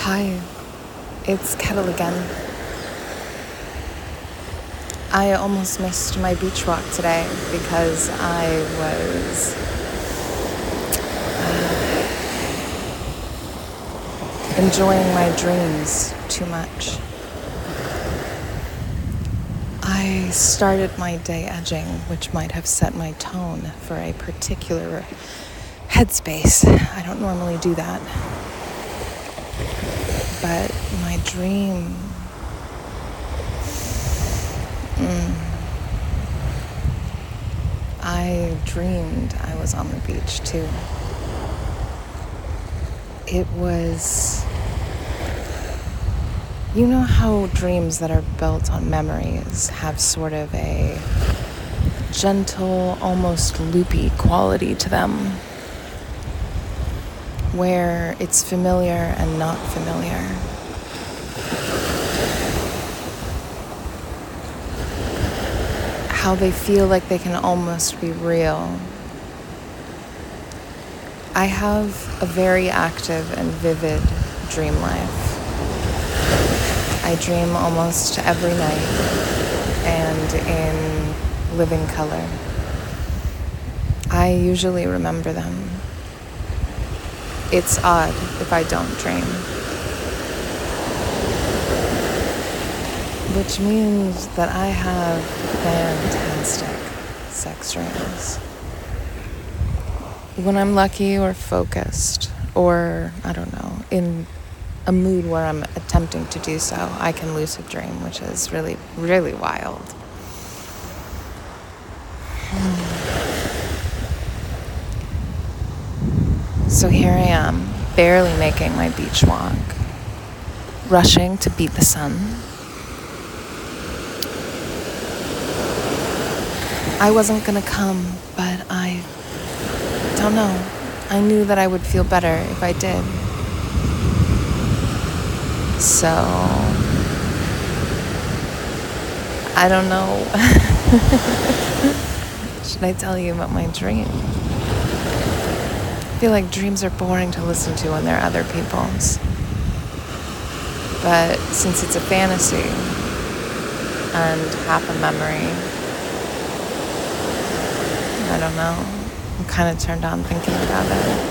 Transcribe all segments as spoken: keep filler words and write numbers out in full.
Hi, it's Kettle again. I almost missed my beach walk today because I was uh, enjoying my dreams too much. I started my day edging, which might have set my tone for a particular headspace. I don't normally do that. But my dream... Mm, I dreamed I was on the beach too. It was... You know how dreams that are built on memories have sort of a gentle, almost loopy quality to them, where it's familiar and not familiar. How they feel like they can almost be real. I have a very active and vivid dream life. I dream almost every night and in living color. I usually remember them. It's odd if I don't dream. Which means that I have fantastic sex dreams. When I'm lucky or focused, or, I don't know, in a mood where I'm attempting to do so, I can lucid dream, which is really, really wild. So here I am, barely making my beach walk, rushing to beat the sun. I wasn't gonna come, but I don't know. I knew that I would feel better if I did. So, I don't know. Should I tell you about my dream? I feel like dreams are boring to listen to when they're other people's. But since it's a fantasy and half a memory, I don't know. I'm kind of turned on thinking about it.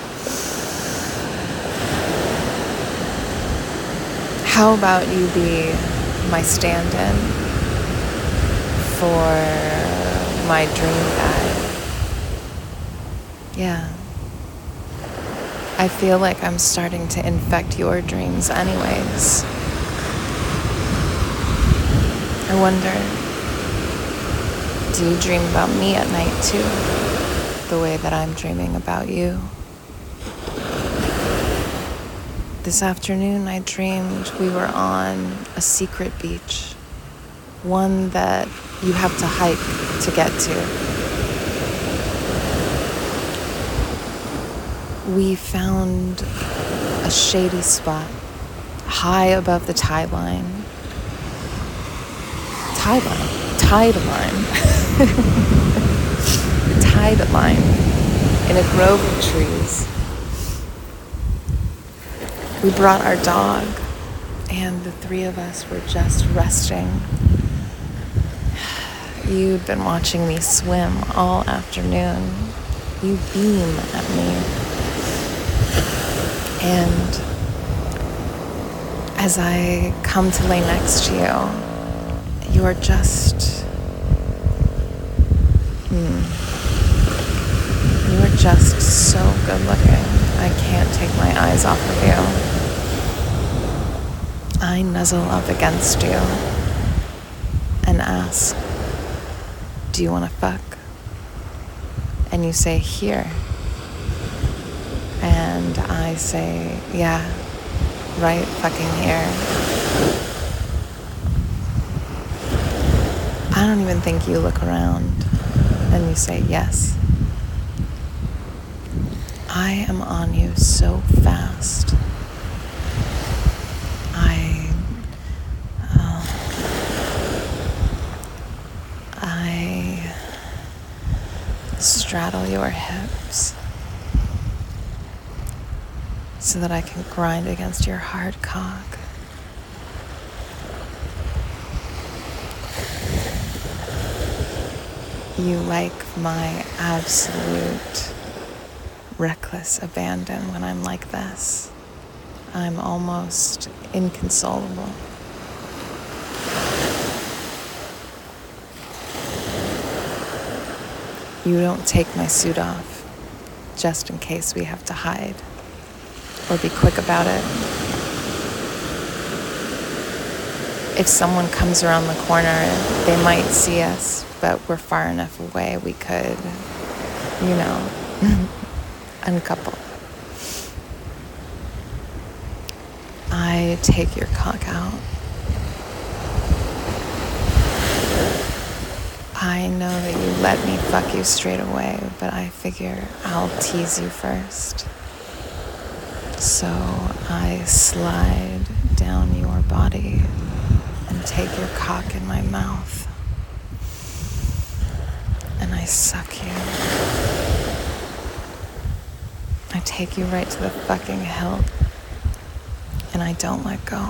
How about you be my stand-in for my dream guide? Yeah. I feel like I'm starting to infect your dreams anyways. I wonder, do you dream about me at night too? The way that I'm dreaming about you? This afternoon I dreamed we were on a secret beach. One that you have to hike to get to. We found a shady spot high above the tide line. Tide line? Tide line. Tide line in a grove of trees. We brought our dog, and the three of us were just resting. You'd been watching me swim all afternoon. You beam at me. And as I come to lay next to you, you are just... Hmm. You are just so good looking. I can't take my eyes off of you. I nuzzle up against you and ask, do you want to fuck? And you say, here. And I say, yeah, right fucking here. I don't even think you look around. And you say, yes. I am on you so fast. I, uh, I straddle your hips, so that I can grind against your hard cock. You like my absolute reckless abandon when I'm like this. I'm almost inconsolable. You don't take my suit off, just in case we have to hide, or be quick about it. If someone comes around the corner, they might see us, but we're far enough away we could, you know, uncouple. I take your cock out. I know that you let me fuck you straight away, but I figure I'll tease you first. So I slide down your body and take your cock in my mouth. And I suck you. I take you right to the fucking hilt. And I don't let go.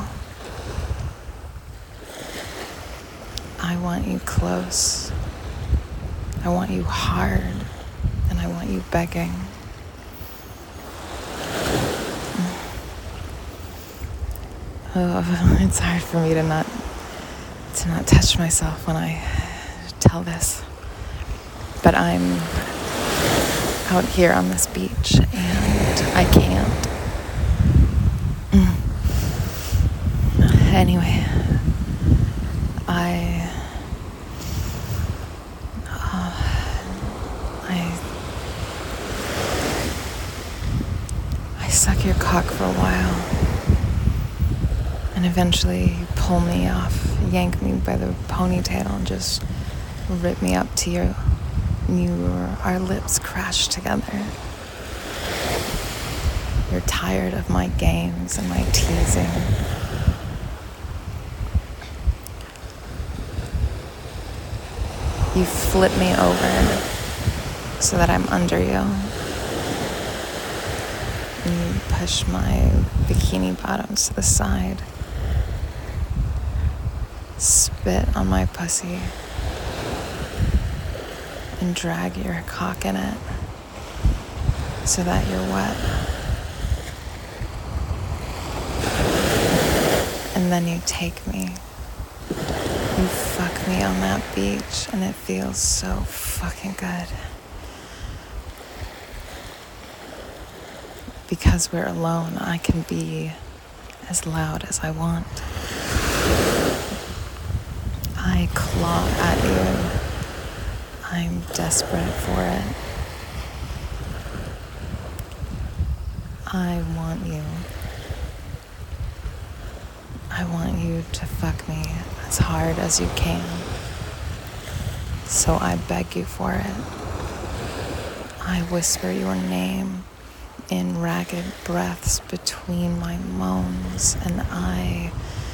I want you close. I want you hard. And I want you begging. Oh, it's hard for me to not to not touch myself when I tell this. But I'm out here on this beach and I can't. Anyway, I, uh, I, I suck your cock for a while, and eventually you pull me off, yank me by the ponytail, and just rip me up to you. You, our lips crash together. You're tired of my games and my teasing. You flip me over so that I'm under you. And you push my bikini bottoms to the side. Spit on my pussy. And drag your cock in it so that you're wet. And then you take me. You fuck me on that beach, and it feels so fucking good. Because we're alone, I can be as loud as I want. I claw at you. I'm desperate for it. I want you. I want you to fuck me as hard as you can. So I beg you for it. I whisper your name in ragged breaths between my moans, and I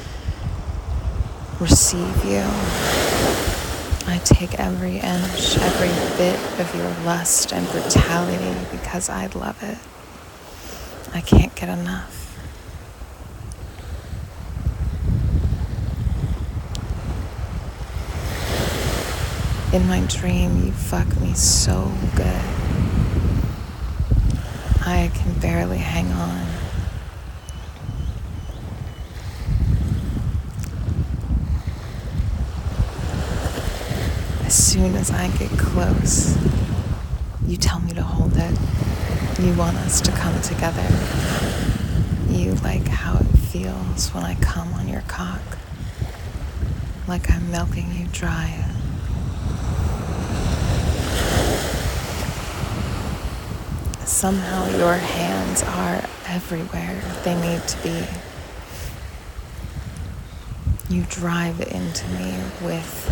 receive you. I take every inch, every bit of your lust and brutality because I love it. I can't get enough. In my dream, you fuck me so good. I can barely hang on. As soon as I get close, you tell me to hold it. You want us to come together. You like how it feels when I come on your cock. Like I'm milking you dry. Somehow your hands are everywhere they need to be. You drive into me with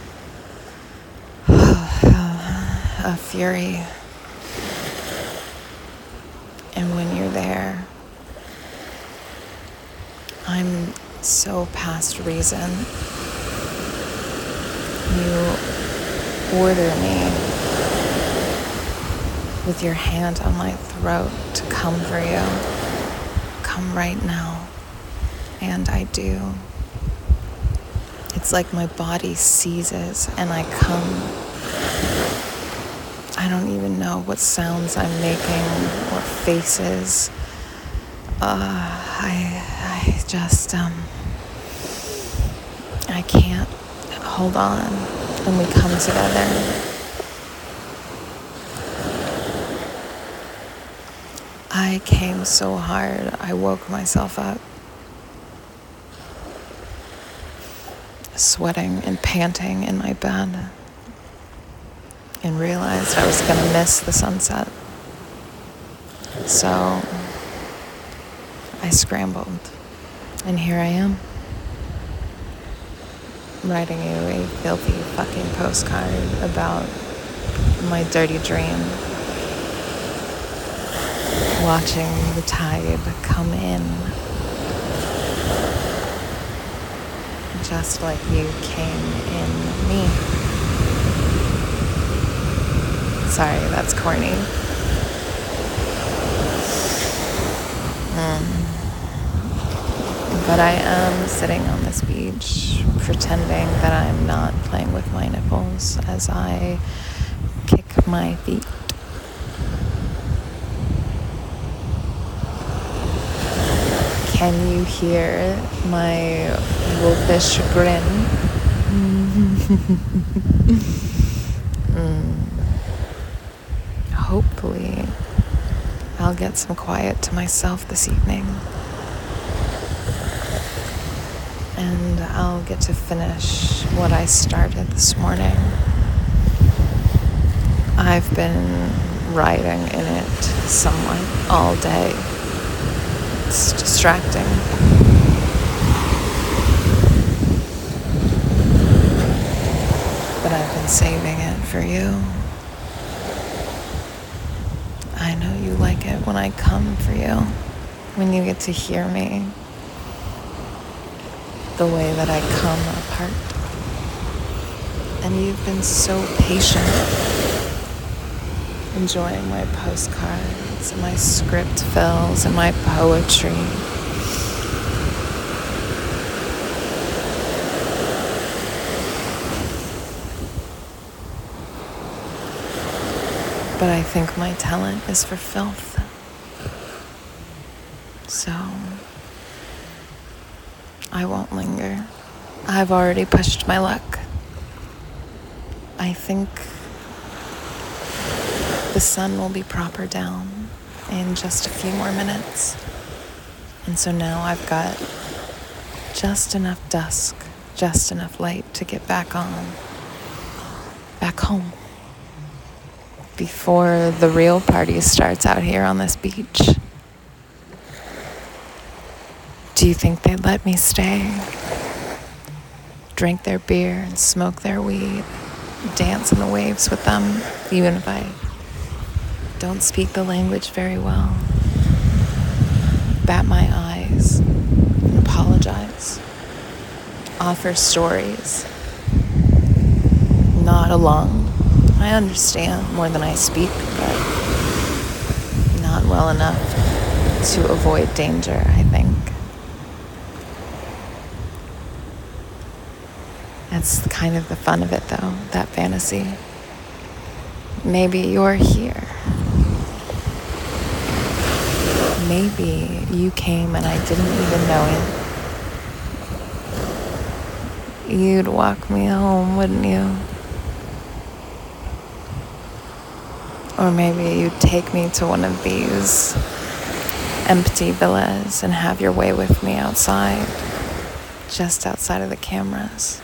a fury. And when you're there, I'm so past reason. You order me with your hand on my throat to come for you. come right now. And I do. It's like my body seizes and I come. I don't even know what sounds I'm making or faces. Uh, I, I just, um, I can't hold on. And we come together. I came so hard, I woke myself up. Sweating and panting in my bed. And realized I was gonna miss the sunset. So I scrambled, and here I am, writing you a filthy fucking postcard about my dirty dream, watching the tide come in, just like you came in me. Sorry, that's corny. Mm. But I am sitting on this beach, pretending that I'm not playing with my nipples as I kick my feet. Can you hear my wolfish grin? mm. Hopefully, I'll get some quiet to myself this evening. And I'll get to finish what I started this morning. I've been riding in it somewhat all day. It's distracting. But I've been saving it for you. I know you like it when I come for you, when you get to hear me the way that I come apart. And you've been so patient, enjoying my postcards and my script fills and my poetry. But I think my talent is for filth. So I won't linger. I've already pushed my luck. I think the sun will be proper down in just a few more minutes. And so now I've got just enough dusk, just enough light to get back on, back home, before the real party starts out here on this beach. Do you think they'd let me stay? Drink their beer and smoke their weed, dance in the waves with them, even if I don't speak the language very well. Bat my eyes and apologize. Offer stories. Nod along. I understand more than I speak, but not well enough to avoid danger, I think. That's kind of the fun of it, though, that fantasy. Maybe you're here. Maybe you came and I didn't even know it. You'd walk me home, wouldn't you? Or maybe you'd take me to one of these empty villas and have your way with me outside, just outside of the cameras.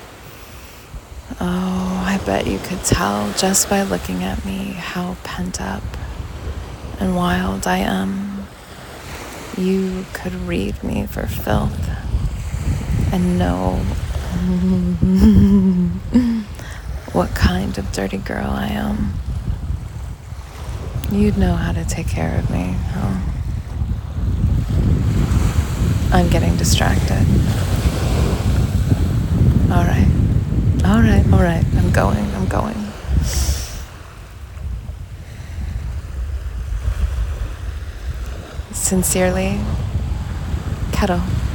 Oh, I bet you could tell just by looking at me how pent up and wild I am. You could read me for filth and know what kind of dirty girl I am. You'd know how to take care of me, huh? I'm getting distracted. All right. All right, all right. I'm going, I'm going. Sincerely, Cuddle.